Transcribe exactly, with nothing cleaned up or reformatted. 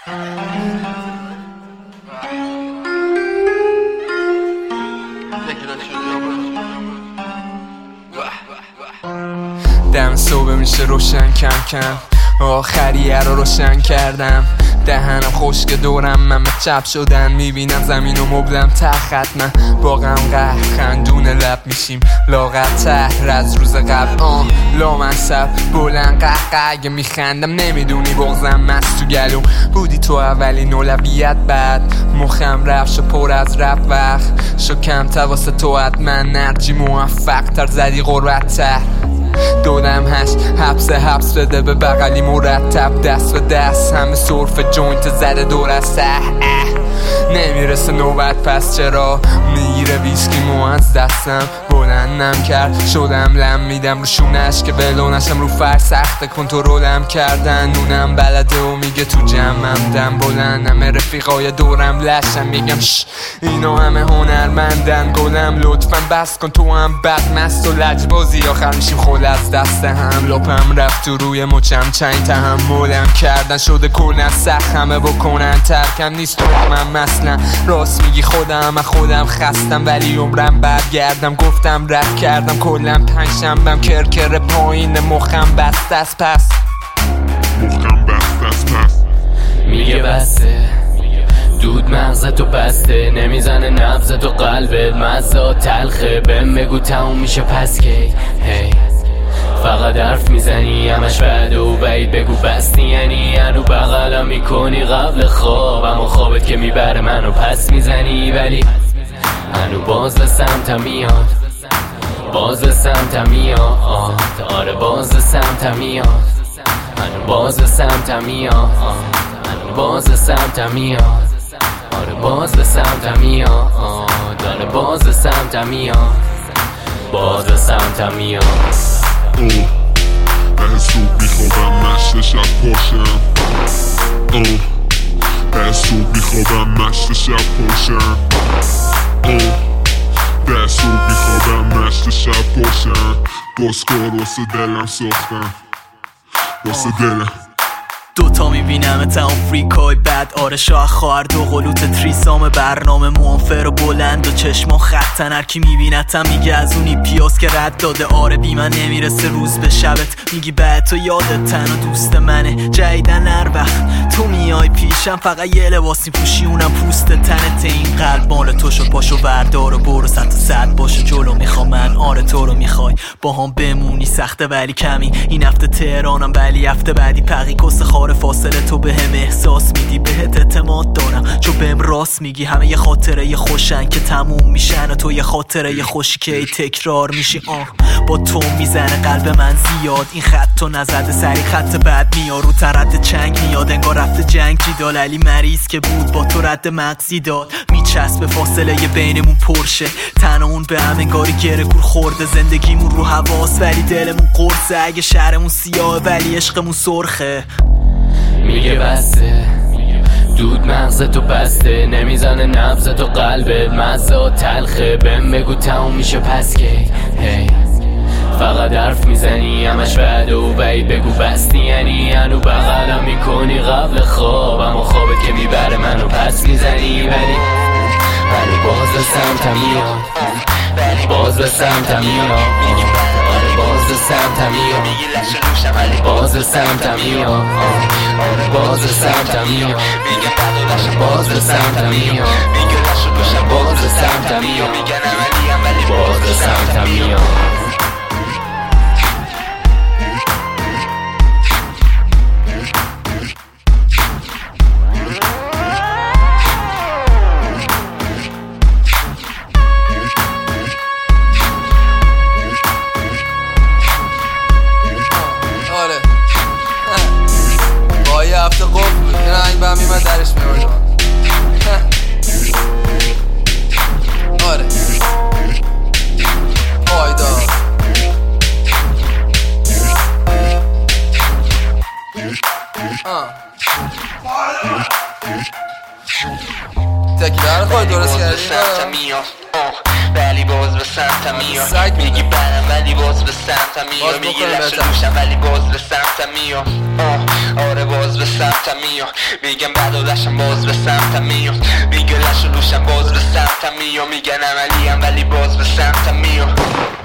دم صبح میشه روشن کم کم، آخریه رو روشن کردم. دهنم خشک دورم ممه چپ شدن، میبینم زمین و مبلم تخت. من با غم قهر خندون لب میشیم لاغرتر از روز قبل. آن لامصب بلند قهقه اگه میخندم نمیدونی بغزم مست تو گلوم بودی تو اولین اولویت، بعد مخم رفت شو پر از رب وقت شو کم واسه تو حتما نرجی موفق تر زدی غربت تر. دودم هشت حبس حبس بده به بغلی مرتب، دست به دست همه صرف جوینت زده دور از ته. نمیرسه نوبت پس چرا میگیره ویسکی مو از دستم، بلندم کرد شدم لم میدم رو شونش که بلونشم رو فرش سخت کنترلم کردن. نونم بلده و میگه تو جمعم دم بلندم، رفیقای دورم لشم میگم شش اینا همه هنرمندن گلم لطفا بس کن تو هم بد مست و لجبازی آخر میشیم خول از دست هم. لپم رفت تو روی مچم چنگ تحملم کردن شده کلن سخت همه بکنن ترکم نیست تو من مثلا راست میگی خودم خودم خستم ولی عمرم برگردم گفتم رد کردم کلم پنجشنبم کرکر پایین مخم بست از پس مخم بست از پس میگه بسته دود مغزتو بسته نمیزنه نبضتو قلبت مزا تلخه بهم بگو تموم میشه پس کی هی فقط حرف میزنی همش بده و بعید بگو بستی یعنی هنو بغلم میکنی قبل خواب اما خوابت که میبره منو پس میزنی ولی هنو باز به سمتم میاد باز به سمتم میاد آره باز به سمتم میاد هنو باز به سمتم میاد هنو باز به سمتم میاد آره باز به سمتم میاد آره باز به سمتم میاد باز به سمتم میاد. ده صبح میخوابم مشت شب پاشم ده صبح میخوابم مشت شب پاشم ده صبح میخوابم مشت شب پاشم بازکار واسه دلم ساختم واسه دلم دوتا میبینم تا اون فریکای بد آره شاه خواهر دو قلوت تریسام برنامه موانفر و بلند و چشما خطن هرکی میبینتم میگه از اونی پیاز که رد داده آره بی من نمیرسه روز به شبت میگی بعد تو یادت تن و دوست منه جدیدن هر وقت تو میای پیشم فقط یه لباسی پوشی اونم پوست تنت این قلب مال تو شد پاشو بردار و برو صد تا صد باشه جلو میخوام من آره تو رو میخوای با هم بمونی سخته ولی کمی این هفته تهرانم ولی هفته بعدی پقی کس خار فاصله تو به هم احساس میدی بهت اعتماد دارم چون بهم راست میگی همه یه خاطره یه خوشن که تموم میشن و تو یه خاطره یه خوشی که ای تکرار میشی آه با تو میزنه قلب من زیاد این خط تو نزده سری خط بعد میاد رو ترد چنگ میاد انگار رفته جنگ جیدال علی مریض که بود با تو رد مغزی داد میچسبه فاصله یه بینمون پرشه تن اون به هم انگاری گره کور خورده زندگیمون رو حواس ولی دلمون قرصه اگه شهرمون سیاه ولی عشقمون سرخه میگه بسته دود مغزتو بسته نمیزنه نبضتو قلبت مزا تلخه بهم بگو تموم میشه پس کی هی فقط حرف میزنی همش بده و بعید بگو بستی یعنی هنو بغلم میکنی قبل خواب اما خوابت که میبره منو پس میزنی ولی ولی باز به سمتم میاد باز به سمتم میاد آره باز به سمتم میاد باز به سمتم میاد باز به سمتم میاد باز به سمتم میاد باز به سمتم میاد باز به سمتم میاد هفته قفل بود این رنگ به هم میمد درش میوردم آره پایدار تکی در خواهی درست کردی ولی باز به سمتم میاد. میگی برم ولی باز به سمتم میاد. میگی لش دوشم ولی باز به سمتم میاد. آره باز به سمتم میاد. میگم بعد و لشم باز به سمتم میاد. میگه لش و دوشم باز به سمتم میاد. میگن عملیم ولی باز به سمتم میاد.